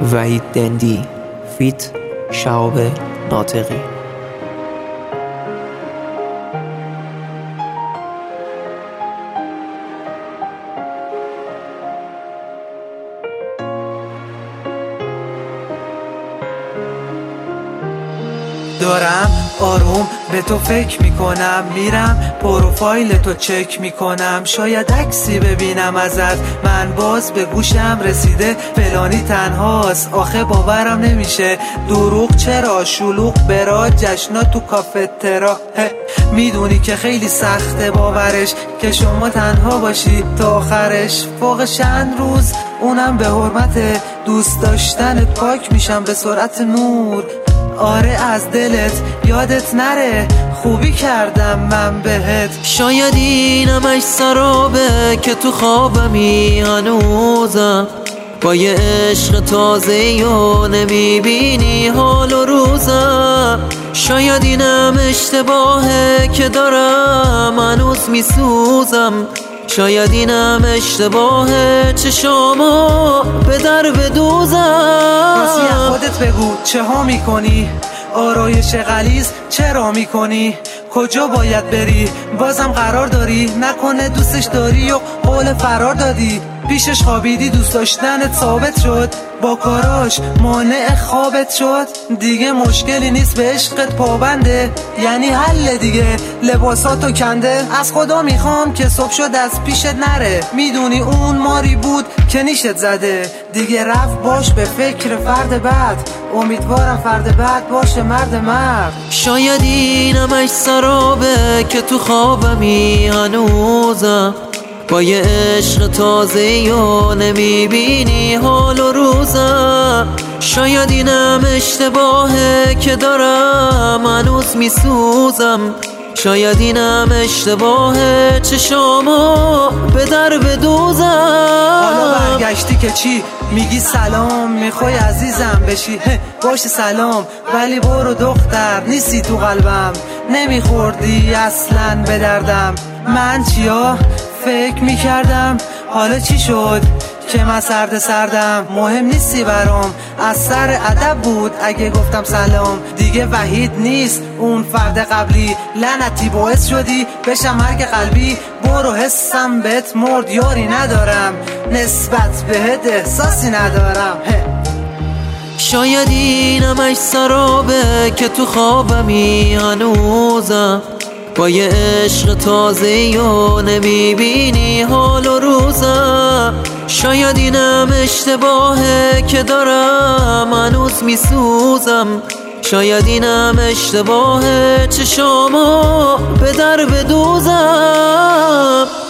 وحید دندی فیت شهاب ناطقی. دارم آروم به تو فکر میکنم، میرم پروفایل تو چک میکنم، شاید عکسی ببینم ازت، من باز به گوشم رسیده فلانی تنهاست. آخه باورم نمیشه، دروغ چرا؟ شلوغ برا جشنا تو کافه ترا. میدونی که خیلی سخته باورش که شما تنها باشی تا آخرش. فوق چند روز اونم به حرمت دوست داشتن پاک میشم به سرعت نور. آره از دلت یادت نره خوبی کردم من بهت. شاید اینمش سرابه که تو خوابمی هنوزم، با یه عشق تازه و نمیبینی حال و روزم. شاید اینم اشتباهه که دارم هنوز میسوزم، شاید اینم اشتباهه چشامو به در بدوزم. راستی خودت بگو چه ها میکنی؟ آرایش غلیظ چرا میکنی؟ کجا باید بری؟ بازم قرار داری؟ نکنه دوستش داری و قول فرار دادی؟ پیشش خوابیدی دوست داشتنت ثابت شد، با کاراش مانع خوابت شد. دیگه مشکلی نیست به عشقت پابنده، یعنی حل دیگه لباساتو کنده. از خدا میخوام که صبح شد از پیشت نره، میدونی اون ماری بود که نیشت زده. دیگه رفت باش به فکر فرد بعد، امیدوارم فرد بعد باشه مرد. شاید اینمش سرابه که تو خوابمی هنوزم، با یه عشق تازه و نمیبینی حال و روزم. شاید اینم اشتباهه که دارم هنوز میسوزم، شاید اینم اشتباهه چشامو به در بدوزم. حالا برگشتی که چی؟ میگی سلام میخوای عزیزم بشی؟ باشه سلام، ولی برو دختر نیستی تو قلبم، نمیخوردی اصلا به دردم. من چیا فکر میکردم حالا چی شد که من سردم؟ مهم نیستی برام، از سر ادب بود اگه گفتم سلام. دیگه وحید نیست اون فرد قبلی، لعنتی باعث شدی بشم مرگ قلبی. برو حسم بهت مرد، یاری ندارم نسبت بهت احساسی ندارم. شاید اینمش سرابه که تو خوابمی هنوزم، با یه عشق تازه و نمیبینی حال و روزم. شاید اینم اشتباهه که دارم هنوز میسوزم، شاید اینم اشتباهه چشامو به در بدوزم.